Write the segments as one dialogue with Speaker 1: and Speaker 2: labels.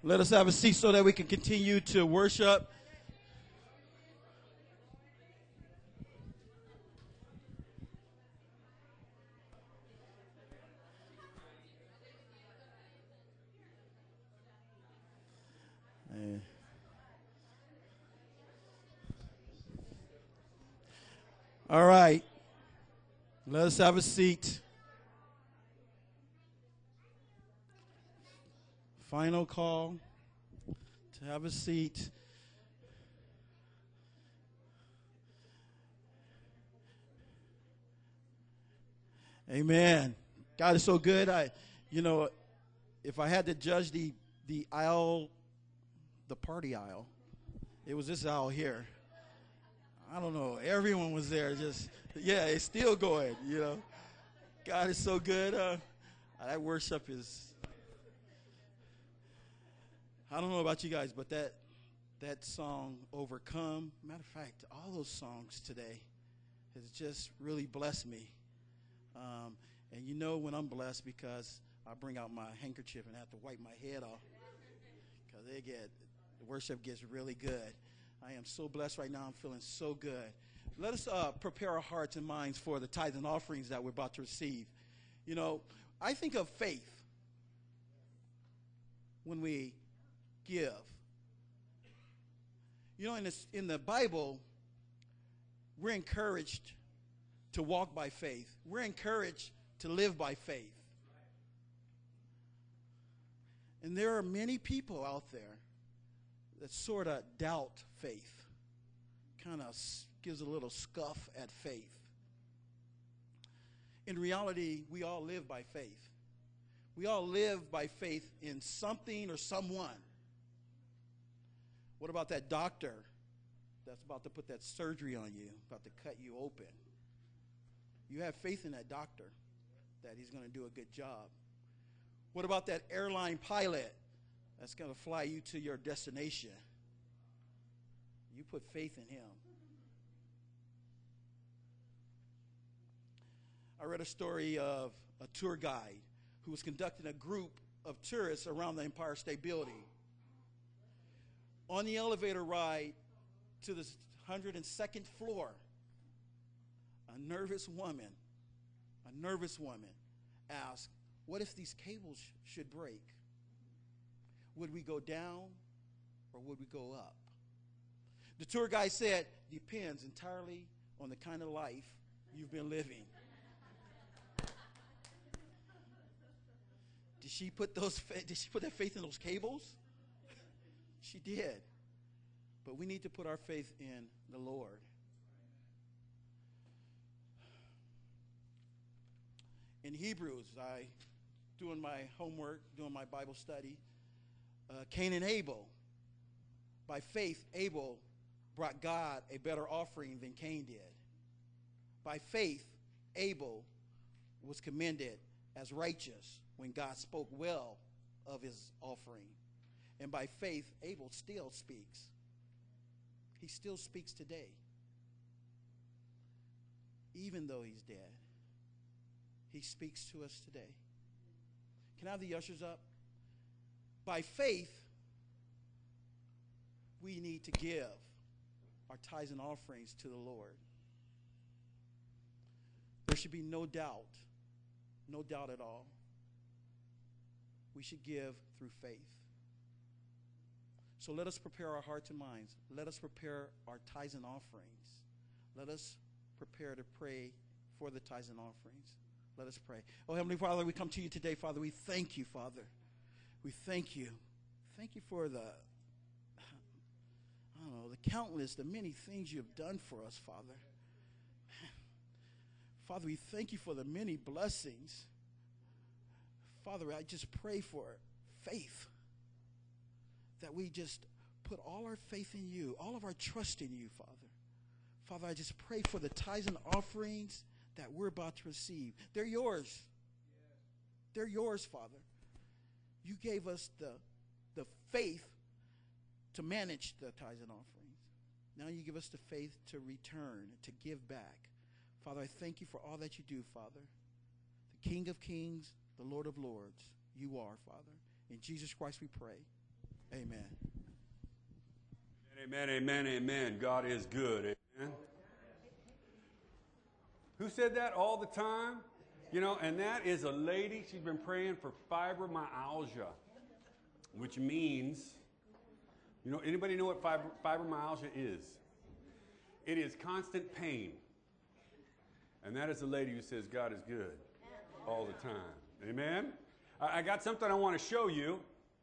Speaker 1: Let us have a seat so that we can continue to worship. All right. Let us have a seat. Final call to have a seat. Amen. God is so good. If I had to judge the aisle, the party aisle, it was this aisle here. I don't know. Everyone was there. It's still going, God is so good. That worship is, I don't know about you guys, but that song, Overcome, matter of fact, all those songs today has just really blessed me. And when I'm blessed because I bring out my handkerchief and have to wipe my head off because the worship gets really good. I am so blessed right now. I'm feeling so good. Let us prepare our hearts and minds for the tithes and offerings that we're about to receive. I think of faith when we give. In the Bible, we're encouraged to walk by faith. We're encouraged to live by faith. And there are many people out there that sort of doubt faith, kind of gives a little scuff at faith. In reality, we all live by faith. We all live by faith in something or someone. What about that doctor that's about to put that surgery on you, about to cut you open? You have faith in that doctor that he's going to do a good job. What about that airline pilot that's going to fly you to your destination? You put faith in him. I read a story of a tour guide who was conducting a group of tourists around the Empire State Building. On the elevator ride to the 102nd floor, a nervous woman asked, "What if these cables should break? Would we go down or would we go up?" The tour guide said, "Depends entirely on the kind of life you've been living." Did she put that faith in those cables? She did. But we need to put our faith in the Lord. In Hebrews, doing my homework, doing my Bible study, Cain and Abel. By faith, Abel brought God a better offering than Cain did. By faith, Abel was commended as righteous when God spoke well of his offering. And by faith, Abel still speaks. He still speaks today. Even though he's dead, he speaks to us today. Can I have the ushers up? By faith, we need to give our tithes and offerings to the Lord. There should be no doubt at all. We should give through faith. So let us prepare our hearts and minds. Let us prepare our tithes and offerings. Let us prepare to pray for the tithes and offerings. Let us pray. Oh, Heavenly Father, we come to you today, Father. We thank you, Father. We thank you. Thank you for the countless, the many things you have done for us, Father. Father, we thank you for the many blessings. Father, I just pray for faith, that we just put all our faith in you, all of our trust in you, Father. Father, I just pray for the tithes and offerings that we're about to receive. They're yours. They're yours, Father. You gave us the faith to manage the tithes and offerings. Now you give us the faith to return, to give back. Father, I thank you for all that you do, Father. The King of Kings, the Lord of Lords, you are, Father. In Jesus Christ we pray. Amen.
Speaker 2: Amen, amen, amen. God is good. Amen. Who said that all the time? You know, and that is a lady. She's been praying for fibromyalgia, which means, you know, anybody know what fibromyalgia is? It is constant pain. And that is a lady who says God is good all the time. Amen? I got something I want to show you.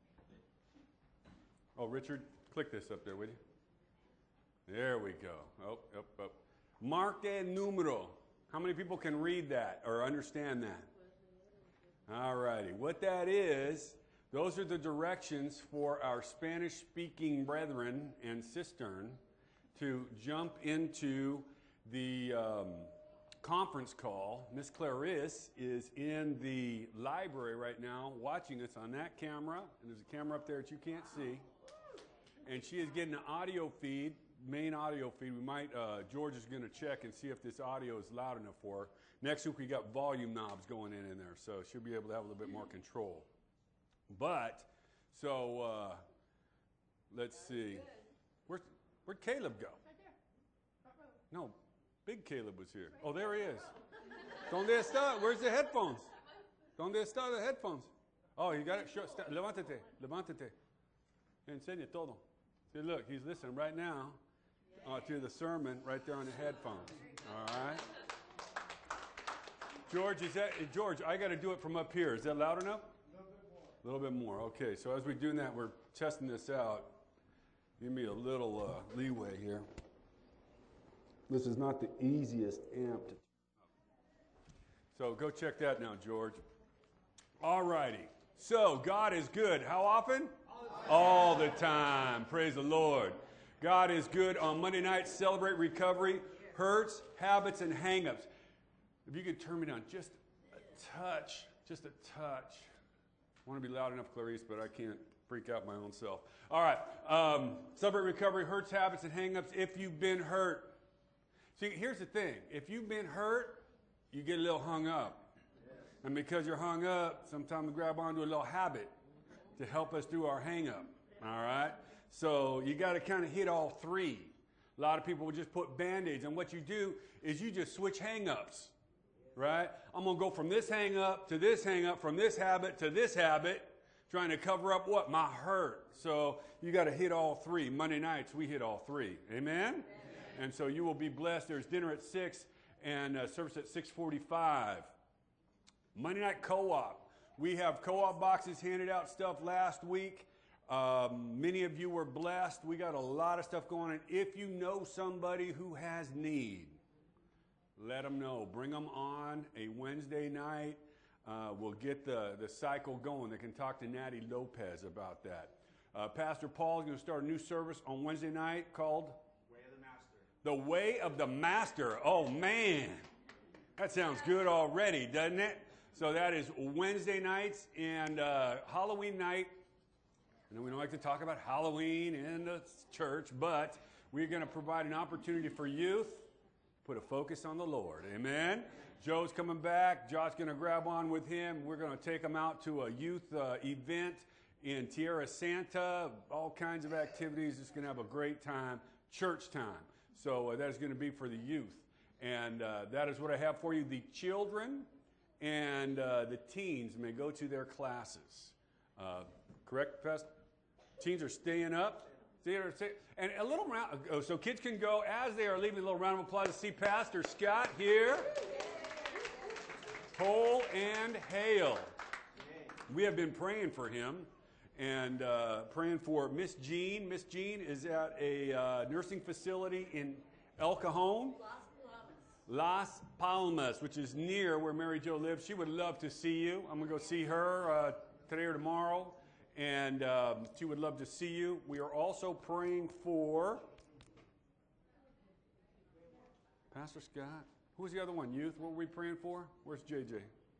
Speaker 2: Oh, Richard, click this up there, will you? There we go. Oh, up, up. Marque numero. How many people can read that or understand that? All righty. What that is, those are the directions for our Spanish-speaking brethren and sistern to jump into the conference call. Miss Clarice is in the library right now watching us on that camera. And there's a camera up there that you can't see. And she is getting an audio feed, main audio feed. We might, George is going to check and see if this audio is loud enough for her. Next week we got volume knobs going in there, so she'll be able to have a little bit more control. But, so, let's see. Where'd Caleb go?
Speaker 3: Right there. Front row.
Speaker 2: No, big Caleb was here. Oh, there he is. ¿Dónde está? Where's the headphones? ¿Dónde está the headphones? Oh, you got it? Sure. Levántate. Levántate. Enseña todo. See, look, he's listening right now to the sermon right there on the headphones. All right? George, I got to do it from up here. Is that loud enough? A little bit more. Okay, so as we're doing that, we're testing this out. Give me a little leeway here. This is not the easiest amp to. So go check that now, George. All righty. So God is good. How often? All the time. Praise the Lord. God is good. On Monday night, celebrate recovery, hurts, habits, and hang-ups. If you could turn me down just a touch, just a touch. I want to be loud enough, Clarice, but I can't freak out my own self. All right. Celebrate recovery, hurts, habits, and hang-ups. If you've been hurt. See, here's the thing. If you've been hurt, you get a little hung up. And because you're hung up, sometimes we grab onto a little habit to help us through our hang-up. All right? So you got to kind of hit all three. A lot of people will just put Band-Aids. And what you do is you just switch hang-ups. Right? I'm going to go from this hang-up to this hang-up, from this habit to this habit, trying to cover up what? My hurt. So you got to hit all three. Monday nights, we hit all three. Amen? Amen? And so you will be blessed. There's dinner at 6 and service at 6:45. Monday night co-op. We have co-op boxes handed out stuff last week. Many of you were blessed. We got a lot of stuff going on. If you know somebody who has need, let them know. Bring them on a Wednesday night. We'll get the cycle going. They can talk to Natty Lopez about that. Pastor Paul is going to start a new service on Wednesday night called Way of the Master. The Way of the Master. Oh, man. That sounds good already, doesn't it? So that is Wednesday nights and Halloween night. I know we don't like to talk about Halloween in the church, but we're going to provide an opportunity for youth. Put a focus on the Lord. Amen? Joe's coming back. Josh's going to grab on with him. We're going to take him out to a youth event in Tierra Santa. All kinds of activities. Just going to have a great time. Church time. So that is going to be for the youth. And that is what I have for you. The children and the teens may go to their classes. Correct, Pastor? Teens are staying up. And a little round, so kids can go as they are leaving. A little round of applause to see Pastor Scott here. Whole and hail. We have been praying for him and praying for Miss Jean. Miss Jean is at a nursing facility in El Cajon. Las Palmas, which is near where Mary Jo lives. She would love to see you. I'm going to go see her today or tomorrow. And she would love to see you. We are also praying for Pastor Scott. Who was the other one? Youth? What were we praying for? Where's JJ?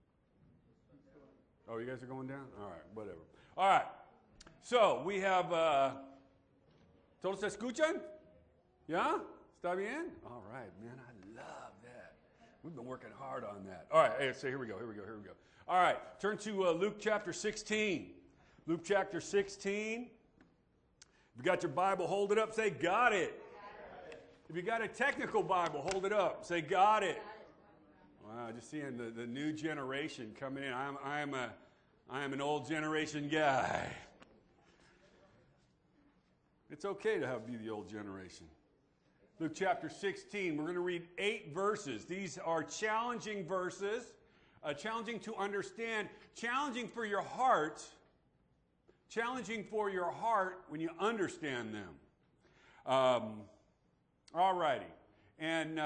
Speaker 2: Oh, you guys are going down? All right, whatever. All right. So we have. ¿Todos se escuchan? ¿Ya? ¿Está bien? All right, man. I love that. We've been working hard on that. All right. So here we go. All right. Turn to Luke chapter 16. Luke chapter 16. If you got your Bible, hold it up, say, got it. If you got a technical Bible, hold it up, say, got it. Wow, just seeing the new generation coming in. I am an old generation guy. It's okay to be the old generation. Luke chapter 16, we're going to read 8 verses. These are challenging verses, challenging to understand, challenging for your heart, when you understand them. All righty. And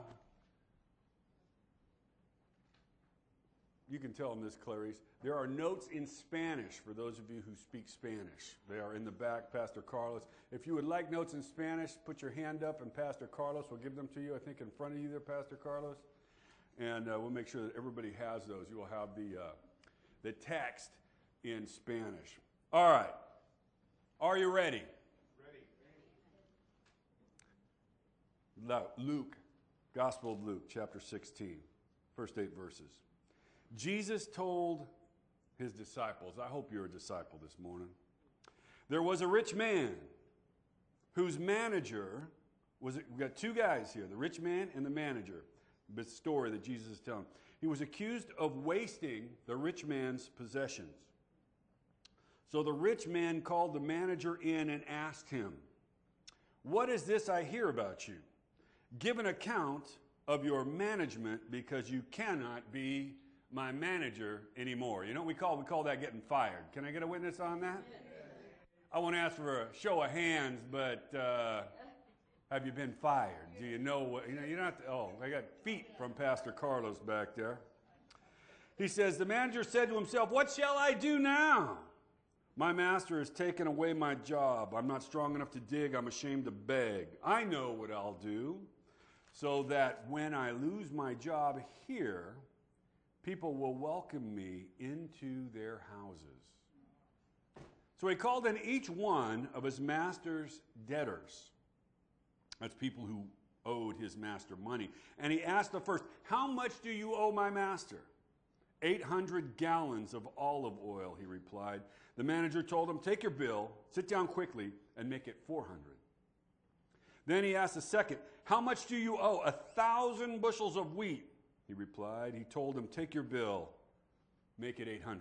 Speaker 2: you can tell them this, Clarice. There are notes in Spanish for those of you who speak Spanish. They are in the back, Pastor Carlos. If you would like notes in Spanish, put your hand up and Pastor Carlos will give them to you, I think, in front of you there, Pastor Carlos. And we'll make sure that everybody has those. You will have the text in Spanish. All right. Are you ready? Ready. Luke, Gospel of Luke, chapter 16, first 8 verses. Jesus told his disciples, I hope you're a disciple this morning. There was a rich man whose manager we've got 2 guys here, the rich man and the manager, the story that Jesus is telling. He was accused of wasting the rich man's possessions. So the rich man called the manager in and asked him, what is this I hear about you? Give an account of your management because you cannot be my manager anymore. You know what we call that getting fired. Can I get a witness on that? I won't ask for a show of hands, but have you been fired? Do you know what, you're not, I got feet from Pastor Carlos back there. He says, the manager said to himself, what shall I do now? My master has taken away my job. I'm not strong enough to dig. I'm ashamed to beg. I know what I'll do so that when I lose my job here, people will welcome me into their houses. So he called in each one of his master's debtors. That's people who owed his master money. And he asked the first, how much do you owe my master? 800 gallons of olive oil, he replied. The manager told him, take your bill, sit down quickly, and make it 400. Then he asked the second, how much do you owe? 1,000 bushels of wheat. He replied. He told him, take your bill, make it 800.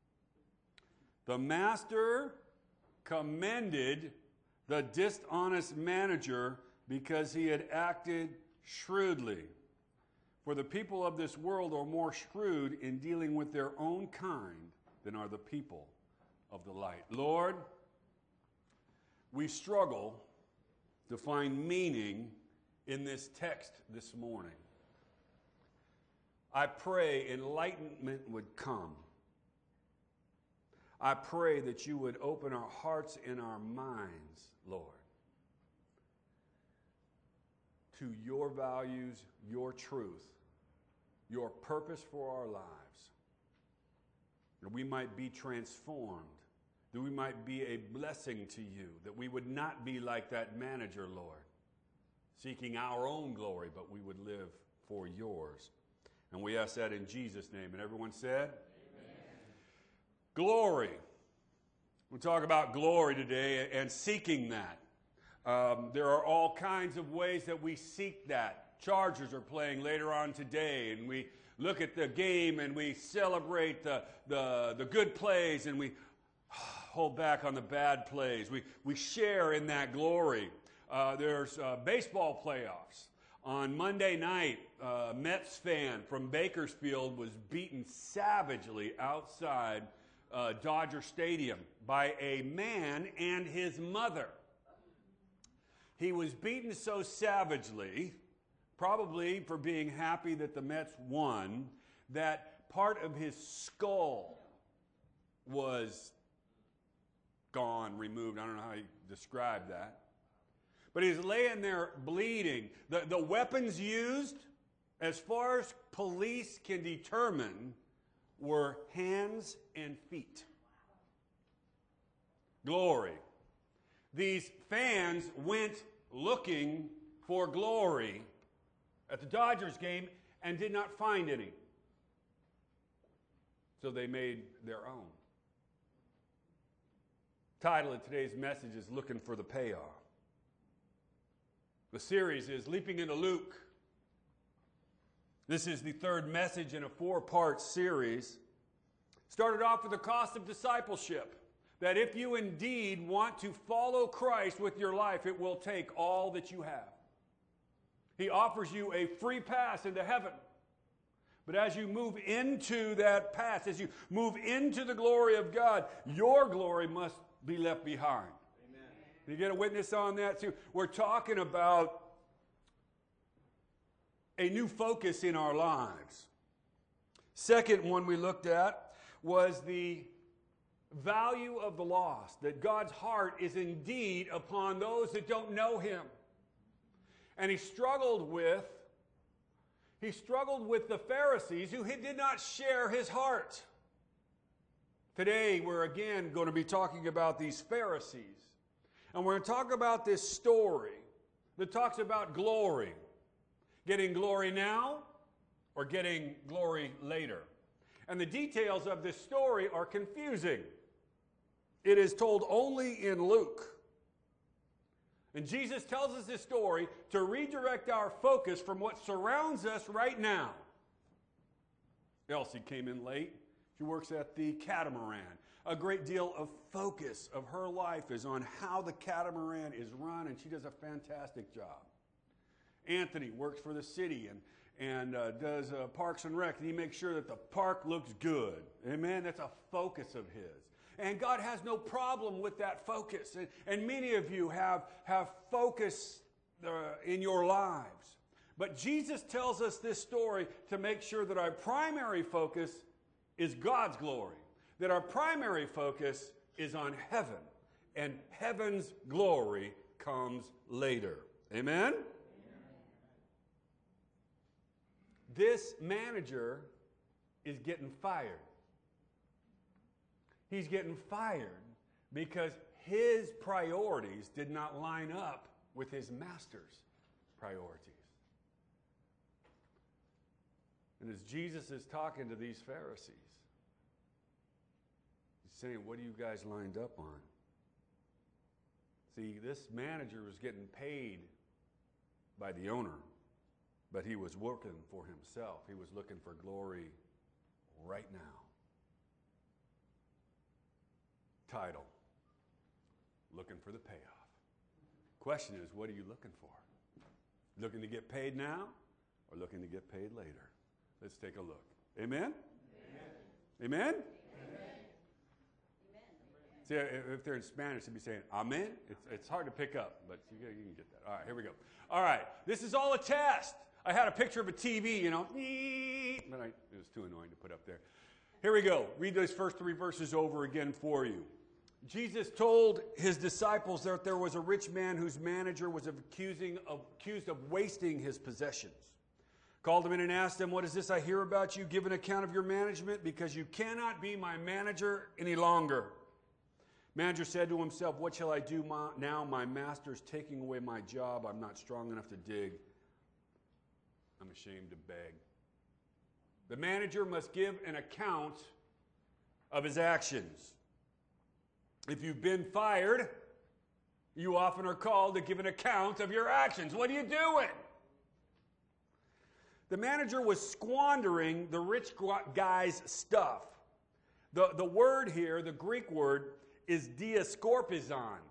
Speaker 2: The master commended the dishonest manager because he had acted shrewdly. For the people of this world are more shrewd in dealing with their own kind than are the people of the light. Lord, we struggle to find meaning in this text this morning. I pray enlightenment would come. I pray that you would open our hearts and our minds, Lord, to your values, your truth, your purpose for our lives. That we might be transformed, that we might be a blessing to you, that we would not be like that manager, Lord, seeking our own glory, but we would live for yours. And we ask that in Jesus' name. And everyone said? Amen. Glory. We'll talk about glory today and seeking that. There are all kinds of ways that we seek that. Chargers are playing later on today, and we look at the game and we celebrate the good plays, and we hold back on the bad plays. We share in that glory. There's baseball playoffs. On Monday night, a Mets fan from Bakersfield was beaten savagely outside Dodger Stadium by a man and his mother. He was beaten so savagely, probably for being happy that the Mets won, that part of his skull was gone, removed. I don't know how you describe that. But he's laying there bleeding. The weapons used, as far as police can determine, were hands and feet. Glory. These fans went looking for glory at the Dodgers game and did not find any. So they made their own. Title of today's message is Looking for the Payoff. The series is Leaping into Luke. This is the third message in a 4-part series. Started off with the cost of discipleship. That if you indeed want to follow Christ with your life, it will take all that you have. He offers you a free pass into heaven. But as you move into that pass, as you move into the glory of God, your glory must be left behind. Amen. You get a witness on that too? We're talking about a new focus in our lives. Second one we looked at was the value of the lost, that God's heart is indeed upon those that don't know Him. And he struggled with the Pharisees who did not share His heart. Today we're again going to be talking about these Pharisees. And we're going to talk about this story that talks about glory. Getting glory now or getting glory later. And the details of this story are confusing. It is told only in Luke. And Jesus tells us this story to redirect our focus from what surrounds us right now. Elsie came in late. She works at the Catamaran. A great deal of focus of her life is on how the Catamaran is run, and she does a fantastic job. Anthony works for the city and does Parks and Rec, and he makes sure that the park looks good. Amen? That's a focus of his. And God has no problem with that focus. And many of you have focus in your lives. But Jesus tells us this story to make sure that our primary focus is God's glory. That our primary focus is on heaven. And heaven's glory comes later. Amen? This manager is getting fired. He's getting fired because his priorities did not line up with his master's priorities. And as Jesus is talking to these Pharisees, he's saying, what are you guys lined up on? See, this manager was getting paid by the owner, but he was working for himself. He was looking for glory right now. Title, Looking for the Payoff. Question is, what are you looking for? Looking to get paid now or looking to get paid later? Let's take a look. Amen? Amen? Amen? See, if they're in Spanish, they'd be saying, Amen? It's hard to pick up, but you can get that. All right, here we go. All right, this is all a test. I had a picture of a TV, but it was too annoying to put up there. Here we go. Read those first 3 verses over again for you. Jesus told his disciples that there was a rich man whose manager was accused of wasting his possessions. Called him in and asked him, what is this I hear about you? Give an account of your management, because you cannot be my manager any longer. Manager said to himself, what shall I do now? My master's taking away my job. I'm not strong enough to dig. I'm ashamed to beg. The manager must give an account of his actions. If you've been fired, you often are called to give an account of your actions. What are you doing? The manager was squandering the rich guy's stuff. The word here, the Greek word, is diascorpizon.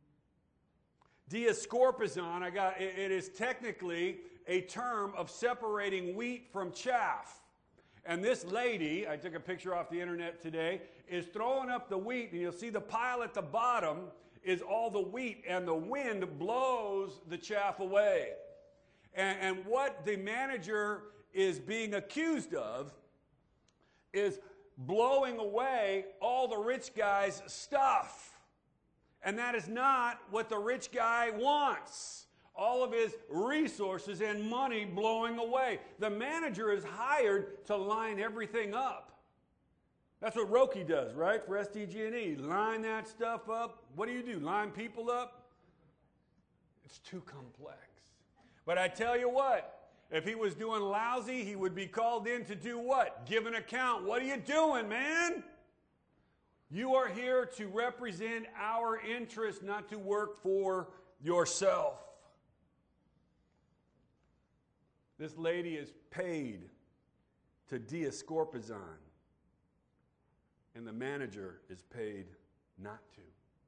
Speaker 2: Diascorpizon, it is technically a term of separating wheat from chaff. And this lady, I took a picture off the internet today, is throwing up the wheat, and you'll see the pile at the bottom is all the wheat, and the wind blows the chaff away. And what the manager is being accused of is blowing away all the rich guy's stuff. And that is not what the rich guy wants. All of his resources and money blowing away. The manager is hired to line everything up. That's what Roki does, right? For SDG&E. Line that stuff up. What do? Line people up? It's too complex. But I tell you what, if he was doing lousy, he would be called in to do what? Give an account. What are you doing, man? You are here to represent our interests, not to work for yourself. This lady is paid to Diascorpizon, and the manager is paid not to.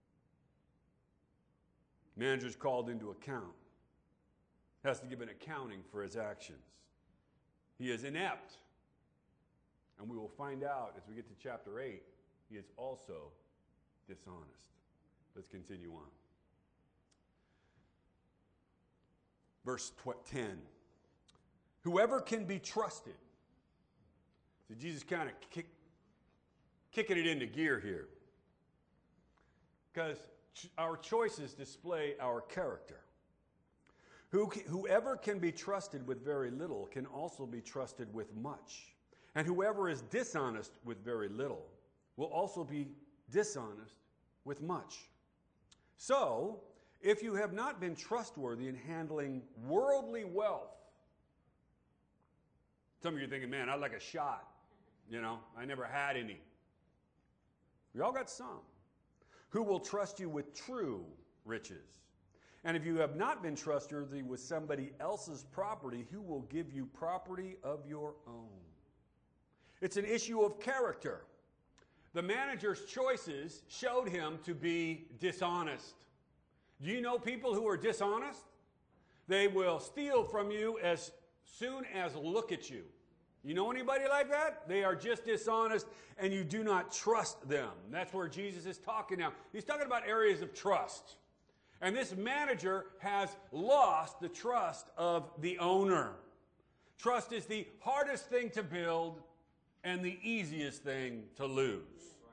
Speaker 2: Manager's called into account. Has to give an accounting for his actions. He is inept. And we will find out as we get to chapter 8, he is also dishonest. Let's continue on. Verse 10. Whoever can be trusted. So Jesus kind of kicking it into gear here. Because our choices display our character. Whoever can be trusted with very little can also be trusted with much. And whoever is dishonest with very little will also be dishonest with much. So, if you have not been trustworthy in handling worldly wealth, some of you are thinking, man, I'd like a shot. You know, I never had any. We all got some. Who will trust you with true riches? And if you have not been trustworthy with somebody else's property, who will give you property of your own? It's an issue of character. The manager's choices showed him to be dishonest. Do you know people who are dishonest? They will steal from you as soon as look at you. You know anybody like that? They are just dishonest and you do not trust them. That's where Jesus is talking now. He's talking about areas of trust. And this manager has lost the trust of the owner. Trust is the hardest thing to build and the easiest thing to lose.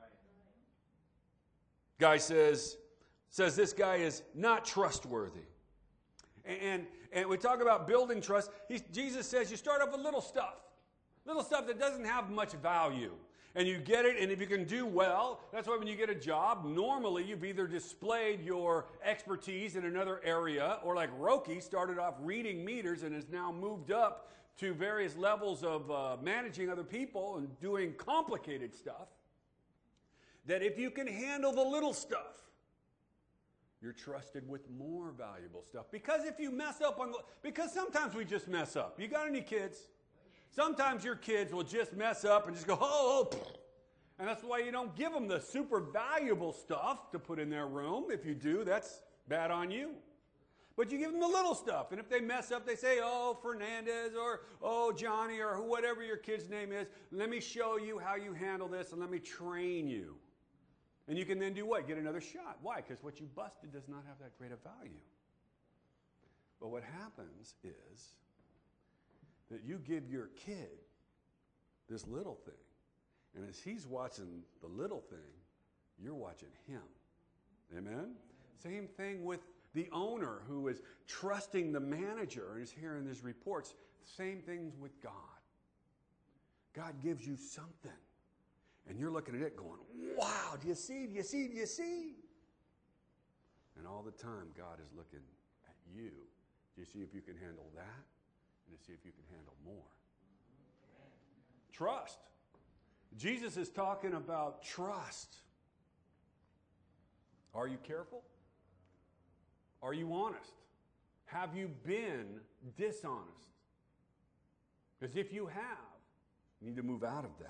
Speaker 2: Guy says this guy is not trustworthy. And we talk about building trust. Jesus says you start off with little stuff that doesn't have much value. And you get it, and if you can do well, that's why when you get a job, normally you've either displayed your expertise in another area, or like Roki started off reading meters and has now moved up to various levels of managing other people and doing complicated stuff. That if you can handle the little stuff, you're trusted with more valuable stuff. Because if you mess up because sometimes we just mess up. You got any kids? Sometimes your kids will just mess up and just go, oh. And that's why you don't give them the super valuable stuff to put in their room. If you do, that's bad on you. But you give them the little stuff. And if they mess up, they say, oh, Fernandez or oh, Johnny or whatever your kid's name is. Let me show you how you handle this and let me train you. And you can then do what? Get another shot. Why? Because what you busted does not have that great of value. But what happens is that you give your kid this little thing. And as he's watching the little thing, you're watching him. Amen? Same thing with the owner who is trusting the manager and is hearing his reports. Same things with God. God gives you something. And you're looking at it going, wow, do you see, do you see, do you see? And all the time, God is looking at you. Do you see if you can handle that? And to see if you can handle more. Trust. Jesus is talking about trust. Are you careful? Are you honest? Have you been dishonest? Because if you have, you need to move out of that.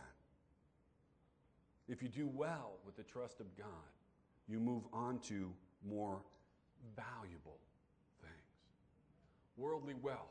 Speaker 2: If you do well with the trust of God, you move on to more valuable things. Worldly wealth.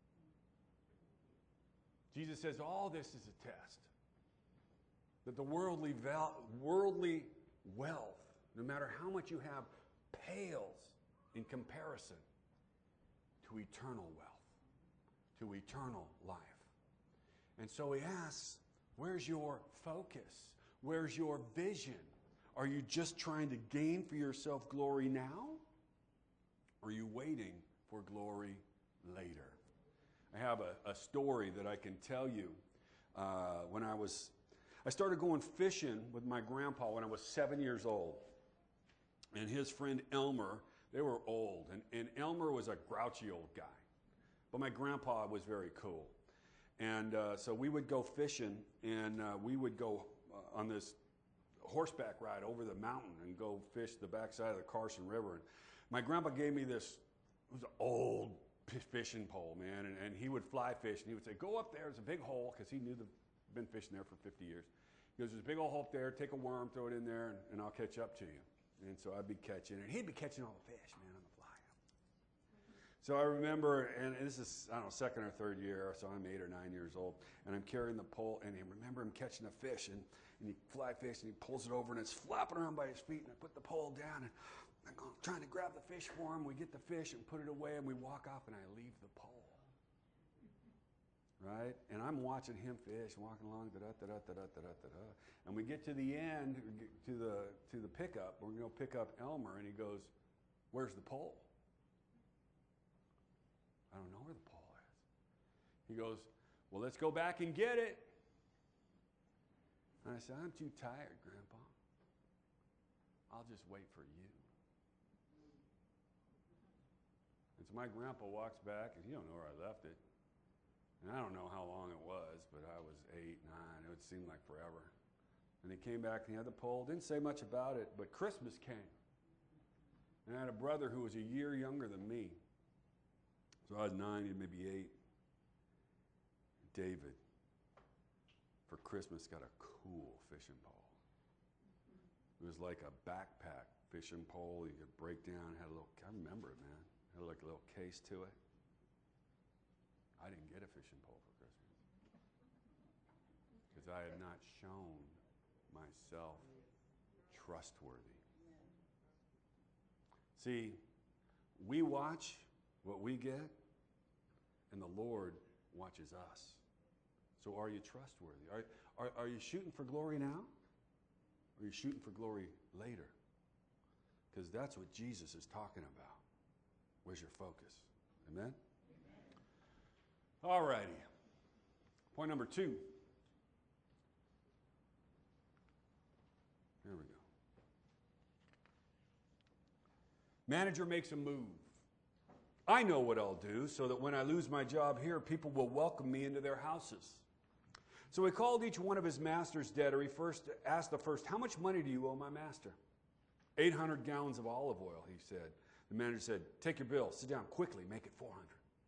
Speaker 2: Jesus says all this is a test. That the worldly wealth, no matter how much you have, pales in comparison to eternal wealth, to eternal life. And so he asks, where's your focus? Where's your vision? Are you just trying to gain for yourself glory now? Or are you waiting for glory later? I have a story that I can tell you. When I started going fishing with my grandpa when I was 7 years old. And his friend Elmer, they were old. And Elmer was a grouchy old guy. But my grandpa was very cool. And so we would go fishing, and we would go on this horseback ride over the mountain and go fish the backside of the Carson River. And my grandpa gave me this, it was an old fishing pole, man, and he would fly fish, and he would say, go up there, there's a big hole, because he knew been fishing there for 50 years. He goes, there's a big old hole up there, take a worm, throw it in there, and I'll catch up to you. And so I'd be catching, and he'd be catching all the fish, man, on the fly. So I remember, and this is, I don't know, second or third year, so I'm 8 or 9 years old, and I'm carrying the pole, and I remember him catching a fish, and he fly fish, and he pulls it over, and it's flapping around by his feet, and I put the pole down, and I'm trying to grab the fish for him. We get the fish and put it away, and we walk off, and I leave the pole. Right? And I'm watching him fish, walking along, da-da-da-da-da-da-da-da. And we get to the end, to the pickup. We're going to go pick up Elmer, and he goes, where's the pole? I don't know where the pole is. He goes, well, let's go back and get it. And I said, I'm too tired, Grandpa. I'll just wait for you. And so my grandpa walks back, and he don't know where I left it. And I don't know how long it was, but I was 8, 9. It would seem like forever. And he came back and he had the pole. Didn't say much about it, but Christmas came. And I had a brother who was a year younger than me. So I was 9, he maybe 8. David, for Christmas, got a cool fishing pole. It was like a backpack fishing pole. You could break down. Had a little, I remember it, man. Had like a little case to it. I didn't get a fishing pole for Christmas because I had not shown myself trustworthy. See, we watch what we get, and the Lord watches us. So are you trustworthy? Are you shooting for glory now? Or are you shooting for glory later? Because that's what Jesus is talking about. Where's your focus? Amen? All righty. Point number 2. Here we go. Manager makes a move. I know what I'll do so that when I lose my job here, people will welcome me into their houses. So he called each one of his master's debtor. He asked the first, how much money do you owe my master? 800 gallons of olive oil, he said. The manager said, take your bill, sit down quickly, make it 400.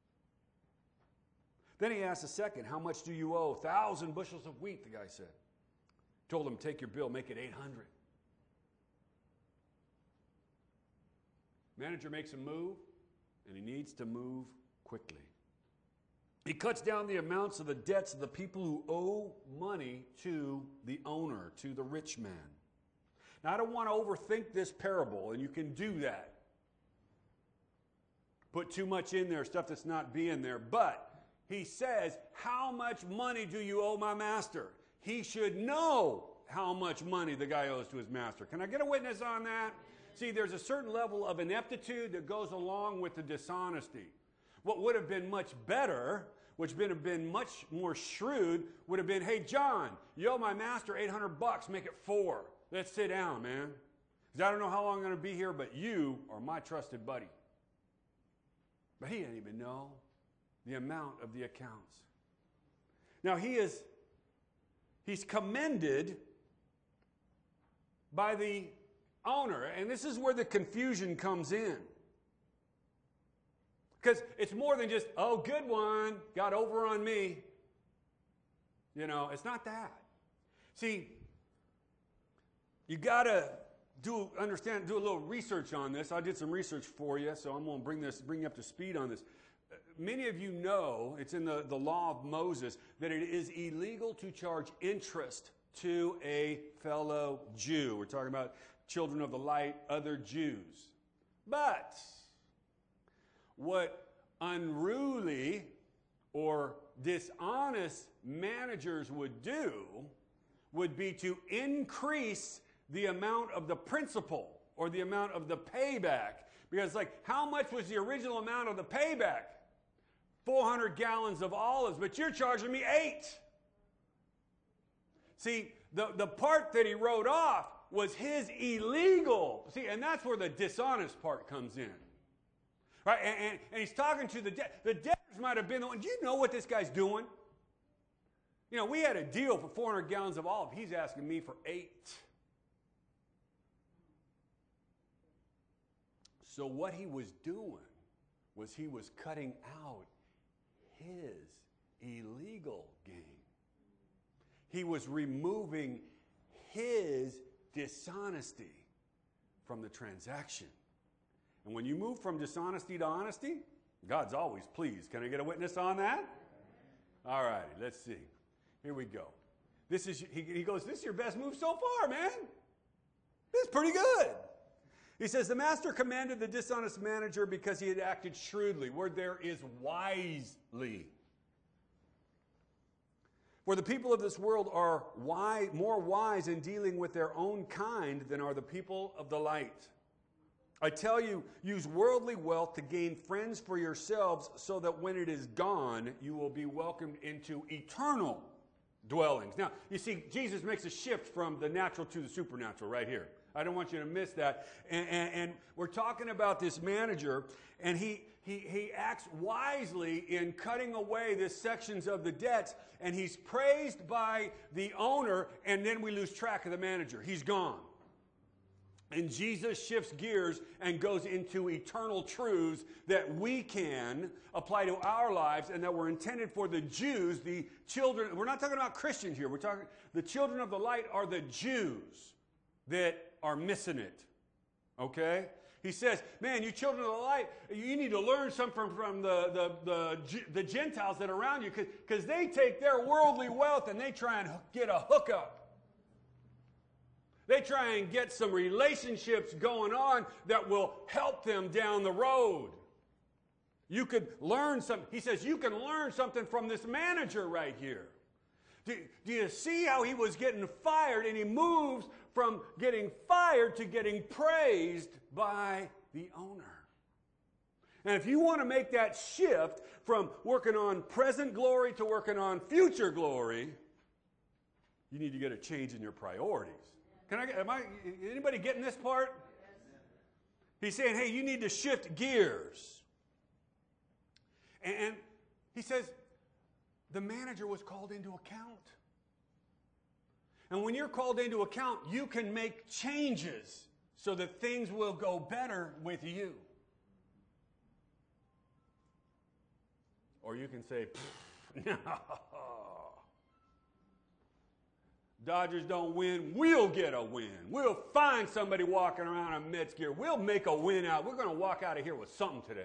Speaker 2: Then he asked the second, how much do you owe? 1,000 bushels of wheat, the guy said. Told him, take your bill, make it 800. Manager makes a move, and he needs to move quickly. He cuts down the amounts of the debts of the people who owe money to the owner, to the rich man. Now, I don't want to overthink this parable, and you can do that. Put too much in there, stuff that's not being there. But he says, how much money do you owe my master? He should know how much money the guy owes to his master. Can I get a witness on that? See, there's a certain level of ineptitude that goes along with the dishonesty. What would have been much better, which would have been much more shrewd, would have been, hey, John, you owe my master $800, make it 4. Let's sit down, man. Because I don't know how long I'm going to be here, but you are my trusted buddy. But he didn't even know the amount of the accounts. Now, he's commended by the owner, and this is where the confusion comes in. Because it's more than just, oh, good one, got over on me. You know, it's not that. See, you got to do a little research on this. I did some research for you, so I'm going to bring you up to speed on this. Many of you know, it's in the law of Moses, that it is illegal to charge interest to a fellow Jew. We're talking about children of the light, other Jews. But what unruly or dishonest managers would do would be to increase the amount of the principal or the amount of the payback. Because, like, how much was the original amount of the payback? 400 gallons of olives, but you're charging me 8. See, the part that he wrote off was his illegal. See, and that's where the dishonest part comes in. Right? And he's talking to the debtors. The debtors might have been the one. Do you know what this guy's doing? You know, we had a deal for 400 gallons of olive. He's asking me for 8. So what he was doing was he was cutting out his illegal gain. He was removing his dishonesty from the transaction. And when you move from dishonesty to honesty, God's always pleased. Can I get a witness on that? All righty, let's see. Here we go. He goes, this is your best move so far, man. This is pretty good. He says, the master commanded the dishonest manager because he had acted shrewdly. Word there is wisely. For the people of this world are more wise in dealing with their own kind than are the people of the light. I tell you, use worldly wealth to gain friends for yourselves so that when it is gone, you will be welcomed into eternal dwellings. Now, you see, Jesus makes a shift from the natural to the supernatural right here. I don't want you to miss that. And we're talking about this manager, and he acts wisely in cutting away the sections of the debts, and he's praised by the owner, and then we lose track of the manager. He's gone. And Jesus shifts gears and goes into eternal truths that we can apply to our lives and that were intended for the Jews, the children. We're not talking about Christians here. We're talking the children of the light are the Jews that are missing it. Okay? He says, man, you children of the light, you need to learn something from the Gentiles that are around you because they take their worldly wealth and they try and get a hookup. They try and get some relationships going on that will help them down the road. You could learn something. He says, you can learn something from this manager right here. Do you see how he was getting fired, and he moves from getting fired to getting praised by the owner? And if you want to make that shift from working on present glory to working on future glory, you need to get a change in your priorities. Anybody getting this part? He's saying, hey, you need to shift gears. And he says, the manager was called into account. And when you're called into account, you can make changes so that things will go better with you. Or you can say, no. Dodgers don't win, we'll get a win. We'll find somebody walking around in Mets gear. We'll make a win out. We're going to walk out of here with something today.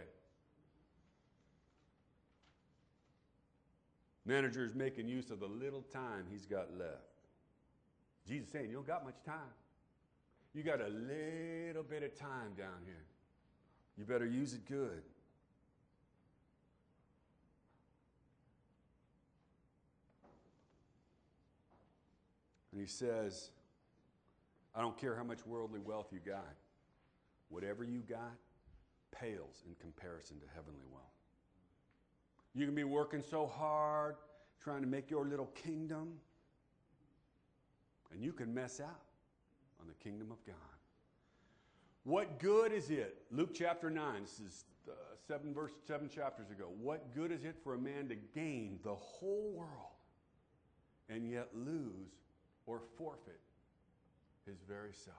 Speaker 2: Manager's making use of the little time he's got left. Jesus is saying, you don't got much time. You got a little bit of time down here. You better use it good. And he says, I don't care how much worldly wealth you got. Whatever you got pales in comparison to heavenly wealth. You can be working so hard, trying to make your little kingdom, and you can mess out on the kingdom of God. What good is it? Luke chapter 9, this is 7 chapters ago. What good is it for a man to gain the whole world and yet lose or forfeit his very self?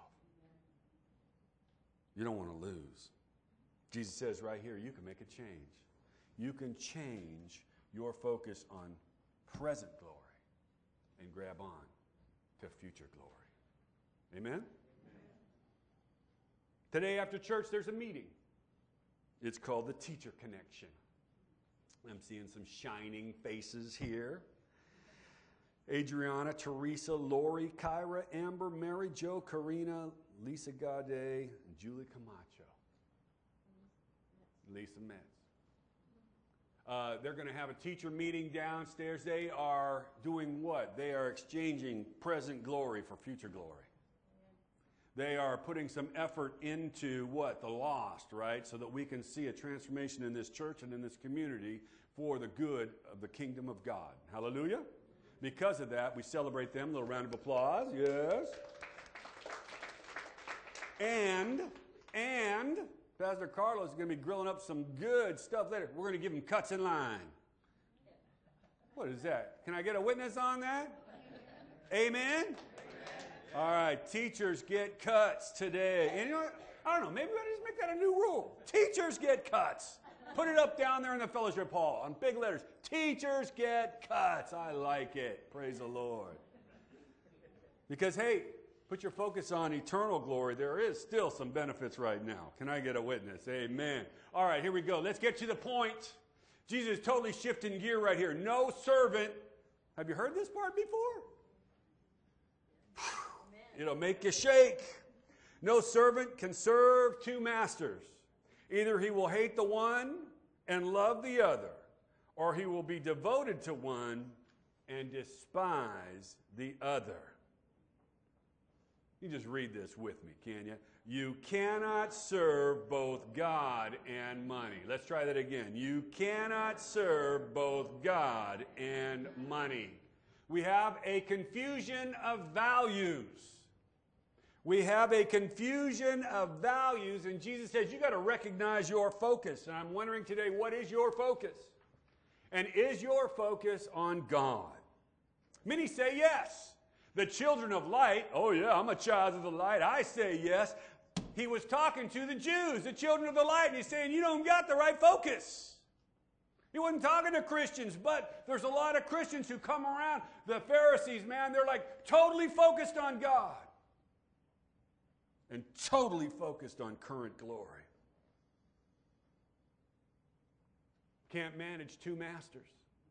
Speaker 2: You don't want to lose. Jesus says right here, you can make a change. You can change your focus on present glory and grab on to future glory. Amen? Today after church, there's a meeting. It's called the Teacher Connection. I'm seeing some shining faces here. Adriana, Teresa, Lori, Kyra, Amber, Mary Jo, Karina, Lisa Gade, and Julie Camacho. Lisa Metz. They're going to have a teacher meeting downstairs. They are doing what? They are exchanging present glory for future glory. They are putting some effort into what? The lost, right? So that we can see a transformation in this church and in this community for the good of the kingdom of God. Hallelujah. Because of that, we celebrate them. A little round of applause. Yes. And Pastor Carlos is going to be grilling up some good stuff later. We're going to give him cuts in line. What is that? Can I get a witness on that? Amen? All right, teachers get cuts today. And you know what? I don't know, maybe we ought to just make make that a new rule. Teachers get cuts. Put it up down there in the fellowship hall on big letters. Teachers get cuts. I like it. Praise the Lord. Because, hey, put your focus on eternal glory. There is still some benefits right now. Can I get a witness? Amen. All right, here we go. Let's get to the point. Jesus is totally shifting gear right here. No servant. Have you heard this part before? It'll make you shake. No servant can serve two masters. Either he will hate the one and love the other, or he will be devoted to one and despise the other. You just read this with me, can you? You cannot serve both God and money. Let's try that again. You cannot serve both God and money. We have a confusion of values. We have a confusion of values, and Jesus says you got to recognize your focus. And I'm wondering today, what is your focus? And is your focus on God? Many say yes. The children of light, oh yeah, I'm a child of the light. I say yes. He was talking to the Jews, the children of the light, and he's saying, you don't got the right focus. He wasn't talking to Christians, but there's a lot of Christians who come around. The Pharisees, man, they're like totally focused on God and totally focused on current glory. Can't manage two masters.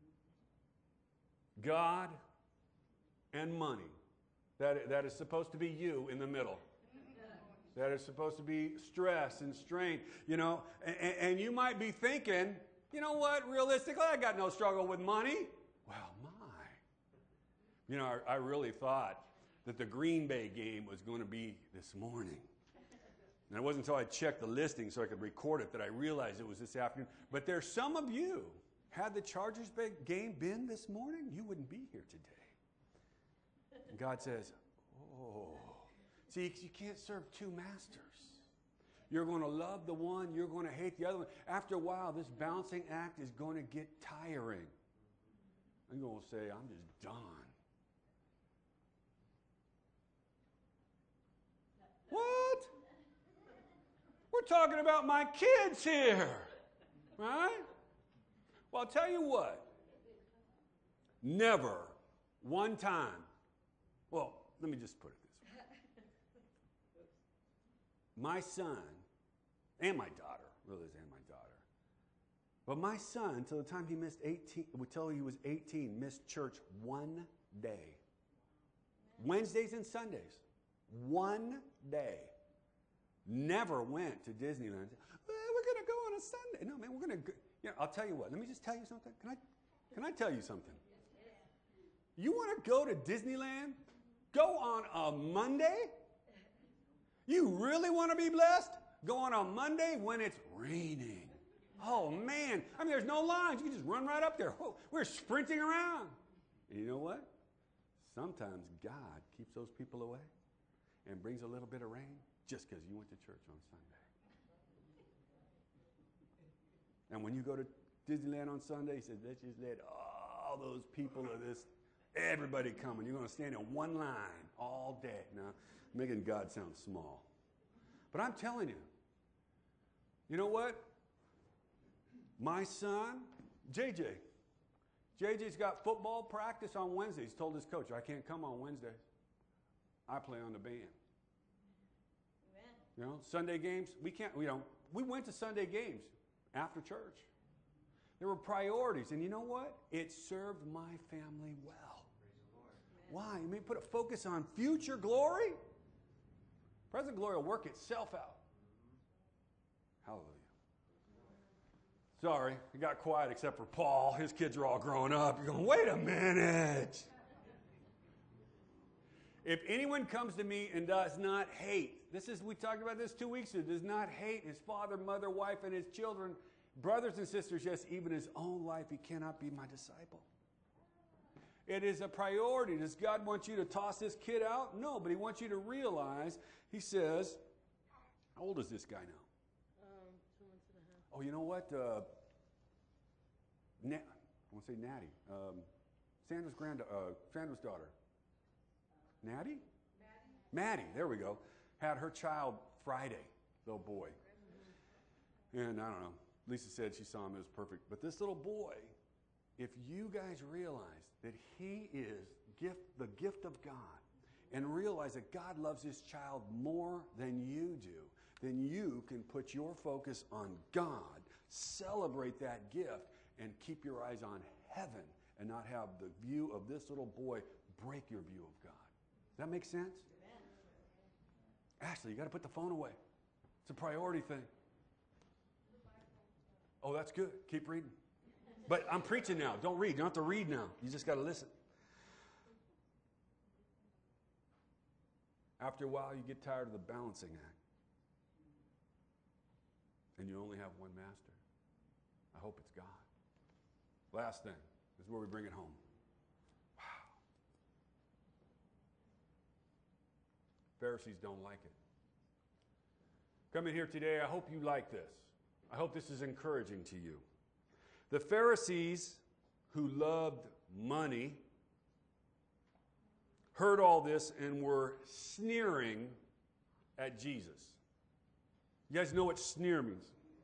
Speaker 2: God and money. That is supposed to be you in the middle. That is supposed to be stress and strain, you know. And you might be thinking, you know what, realistically, I got no struggle with money. Well, my. You know, I really thought that the Green Bay game was going to be this morning. And it wasn't until I checked the listing so I could record it that I realized it was this afternoon. But there's some of you, had the Chargers game been this morning, you wouldn't be here today. And God says, oh. See, you can't serve two masters. You're going to love the one, you're going to hate the other one. After a while, this balancing act is going to get tiring. I'm going to say, I'm just done. What? We're talking about my kids here, right? Well, I'll tell you what. Never one time. Well, let me just put it this way. My son and my daughter, really, and my daughter. But my son, until the time he missed 18, until he was 18, missed church one day. Wednesdays and Sundays. One day. Never went to Disneyland. Well, we're going to go on a Sunday. No, man, we're going to go. You know, I'll tell you what. Let me just tell you something. Can I tell you something? You want to go to Disneyland? Go on a Monday? You really want to be blessed? Go on a Monday when it's raining. Oh, man. I mean, there's no lines. You can just run right up there. Oh, we're sprinting around. And you know what? Sometimes God keeps those people away and brings a little bit of rain just because you went to church on Sunday. And when you go to Disneyland on Sunday, he says, let's just let all those people of this, everybody come. And you're going to stand in one line all day. Now, making God sound small. But I'm telling you, you know what? My son, JJ's got football practice on Wednesday. He's told his coach, I can't come on Wednesday. I play on the band. Amen. You know, Sunday games, we went to Sunday games after church. There were priorities, and you know what? It served my family well. Why? You may put a focus on future glory. Present glory will work itself out. Hallelujah. Sorry, it got quiet except for Paul. His kids are all grown up. You're going, wait a minute. If anyone comes to me and does not hate, we talked about this 2 weeks ago, does not hate his father, mother, wife, and his children, brothers and sisters, yes, even his own life, he cannot be my disciple. It is a priority. Does God want you to toss this kid out? No, but he wants you to realize, he says, how old is this guy now?
Speaker 3: 2 months and a half.
Speaker 2: Oh, you know what? I want to say Natty. Sandra's daughter. Natty? Maddie, there we go. Had her child Friday, little boy. And I don't know. Lisa said she saw him, it was perfect. But this little boy, if you guys realize that he is the gift of God, and realize that God loves his child more than you do, then you can put your focus on God, celebrate that gift, and keep your eyes on heaven and not have the view of this little boy break your view of God. Does that make sense? Ashley, you got to put the phone away. It's a priority thing. Oh, that's good. Keep reading. But I'm preaching now. Don't read. You don't have to read now. You just got to listen. After a while, you get tired of the balancing act. And you only have one master. I hope it's God. Last thing. This is where we bring it home. Wow. Pharisees don't like it. Come in here today, I hope you like this. I hope this is encouraging to you. The Pharisees who loved money heard all this and were sneering at Jesus. You guys know what sneer means?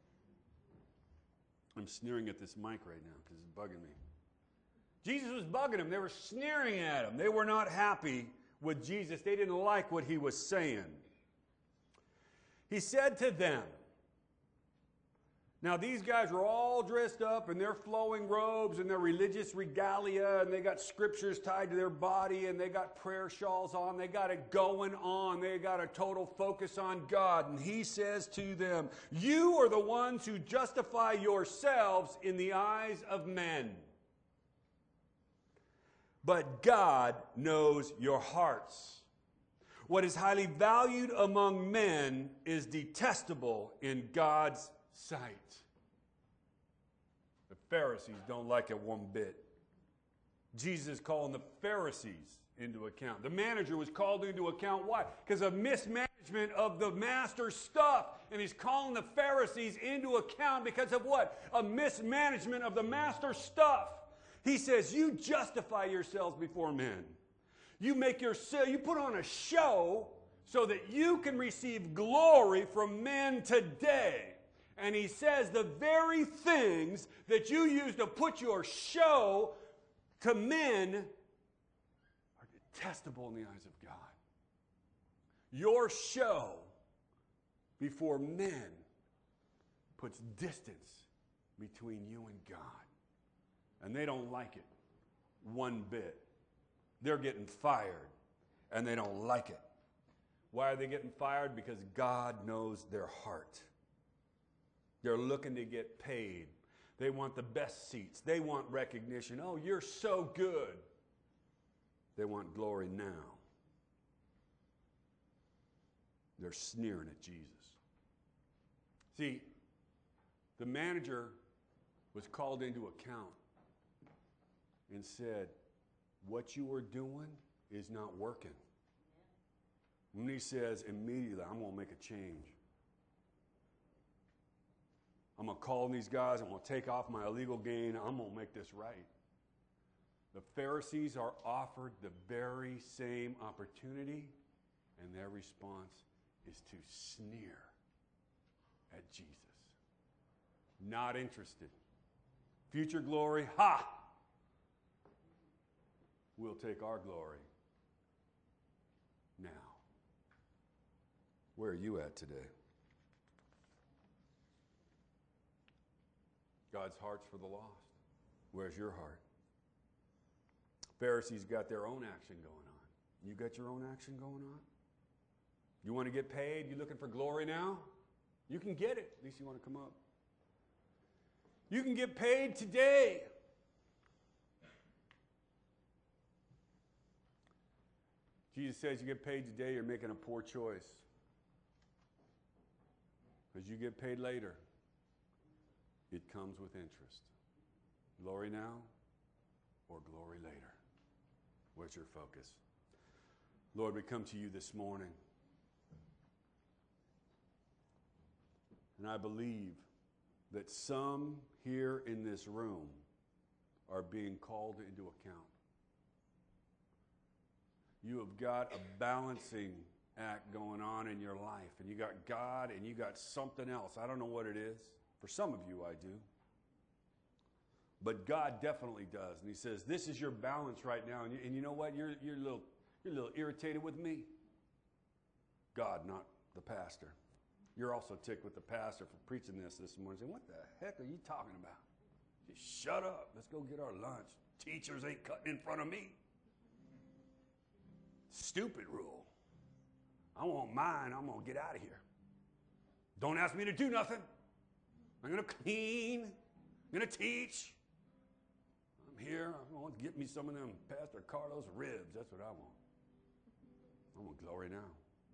Speaker 2: I'm sneering at this mic right now because it's bugging me. Jesus was bugging them. They were sneering at him. They were not happy with Jesus. They didn't like what he was saying. He said to them, now these guys were all dressed up in their flowing robes and their religious regalia, and they got scriptures tied to their body, and they got prayer shawls on. They got it going on. They got a total focus on God. And he says to them, you are the ones who justify yourselves in the eyes of men. But God knows your hearts. What is highly valued among men is detestable in God's sight. The Pharisees don't like it one bit. Jesus is calling the Pharisees into account. The manager was called into account. Why? Because of mismanagement of the master's stuff. And he's calling the Pharisees into account because of what? A mismanagement of the master's stuff. He says, you justify yourselves before men. You put on a show so that you can receive glory from men today. And he says the very things that you use to put your show to men are detestable in the eyes of God. Your show before men puts distance between you and God. And they don't like it one bit. They're getting fired, and they don't like it. Why are they getting fired? Because God knows their heart. They're looking to get paid. They want the best seats. They want recognition. Oh, you're so good. They want glory now. They're sneering at Jesus. See, the manager was called into account and said, what you are doing is not working. And he says, immediately, I'm going to make a change. I'm going to call these guys. I'm going to take off my illegal gain. I'm going to make this right. The Pharisees are offered the very same opportunity, and their response is to sneer at Jesus. Not interested. Future glory, ha! We'll take our glory now. Where are you at today? God's heart's for the lost. Where's your heart? Pharisees got their own action going on. You got your own action going on? You want to get paid? You looking for glory now? You can get it. At least you want to come up. You can get paid today. Jesus says you get paid today, you're making a poor choice. Because you get paid later, it comes with interest. Glory now or glory later? Where's your focus? Lord, we come to you this morning. And I believe that some here in this room are being called into account. You have got a balancing act going on in your life, and you got God and you got something else. I don't know what it is. For some of you, I do. But God definitely does. And he says, this is your balance right now. And you know what? You're a little irritated with me. God, not the pastor. You're also ticked with the pastor for preaching this morning. Saying, what the heck are you talking about? Just shut up. Let's go get our lunch. Teachers ain't cutting in front of me. Stupid rule. I want mine. I'm going to get out of here. Don't ask me to do nothing. I'm going to clean. I'm going to teach. I'm here. I want to get me some of them Pastor Carlos ribs. That's what I want. I want glory now.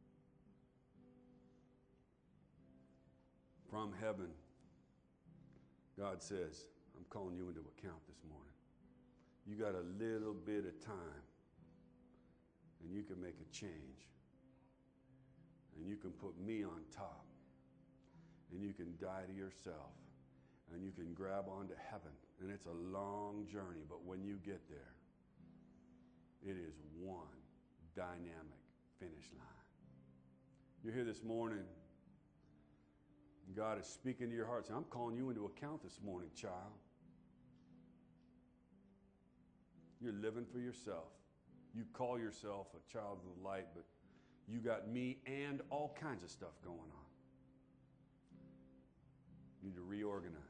Speaker 2: From heaven, God says, I'm calling you into account this morning. You got a little bit of time, and you can make a change. And you can put me on top. And you can die to yourself. And you can grab onto heaven. And it's a long journey, but when you get there, it is one dynamic finish line. You're here this morning. God is speaking to your heart. I'm calling you into account this morning, child. You're living for yourself. You call yourself a child of the light, but you got me and all kinds of stuff going on. You need to reorganize.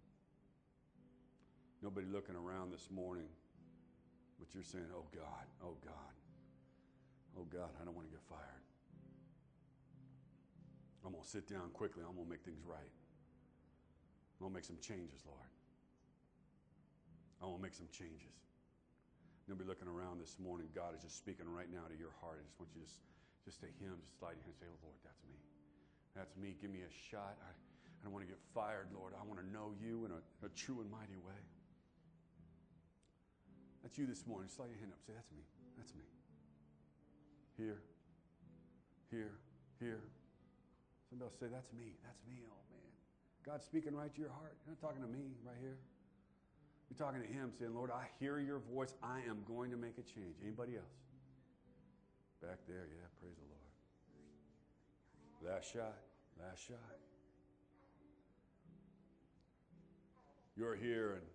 Speaker 2: Nobody looking around this morning, but you're saying, oh God, oh God, oh God, I don't want to get fired. I'm going to sit down quickly. I'm going to make things right. I'm going to make some changes, Lord. I want to make some changes. Nobody looking around this morning. God is just speaking right now to your heart. I just want you to just to him, just slide your hand and say, oh, Lord, that's me. That's me. Give me a shot. I don't want to get fired, Lord. I want to know you in a true and mighty way. That's you this morning. Slide your hand up. Say, that's me. That's me. Here, here, here. Somebody else say, that's me. That's me. Oh, man. God's speaking right to your heart. You're not talking to me right here. You're talking to him saying, Lord, I hear your voice. I am going to make a change. Anybody else? Back there. Yeah, praise the Lord. Last shot. Last shot. You're here and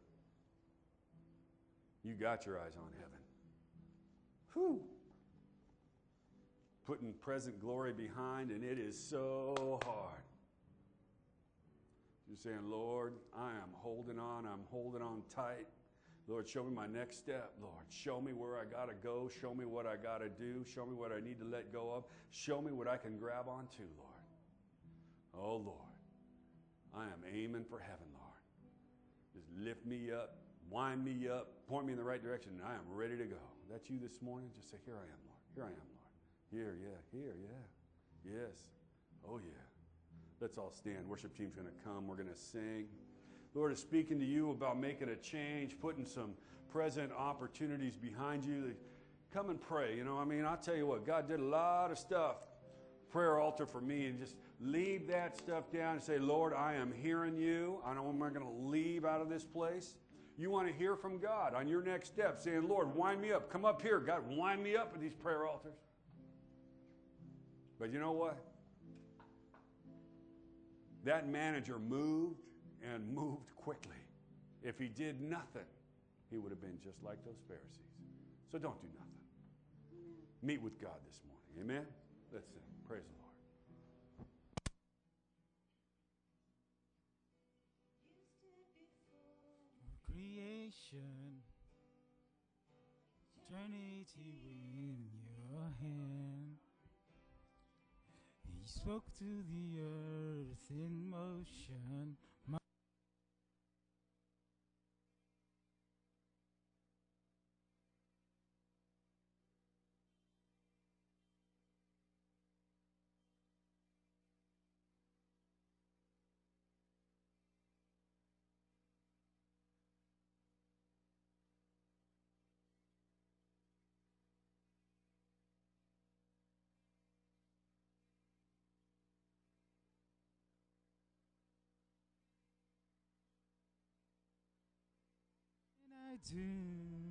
Speaker 2: you got your eyes on heaven. Whew. Putting present glory behind, and it is so hard. You're saying, Lord, I am holding on. I'm holding on tight. Lord, show me my next step. Lord, show me where I got to go. Show me what I got to do. Show me what I need to let go of. Show me what I can grab onto, Lord. Oh, Lord, I am aiming for heaven, Lord. Just lift me up, wind me up, point me in the right direction, and I am ready to go. That's you this morning? Just say, here I am, Lord. Here I am, Lord. Here, yeah, here, yeah. Yes. Oh, yeah. Let's all stand. Worship team's going to come. We're going to sing. Lord is speaking to you about making a change, putting some present opportunities behind you. Come and pray. You know, I mean, I'll tell you what, God did a lot of stuff. Prayer altar for me, and just leave that stuff down and say, Lord, I am hearing you. I know I'm not going to leave out of this place. You want to hear from God on your next step, saying, Lord, wind me up. Come up here. God, wind me up at these prayer altars. But you know what? That manager moved and moved quickly. If he did nothing, he would have been just like those Pharisees. So don't do nothing. Meet with God this morning. Amen? Let's sing. Praise the Lord.
Speaker 4: Creation, eternity in your hand. He spoke to the earth in motion. I do.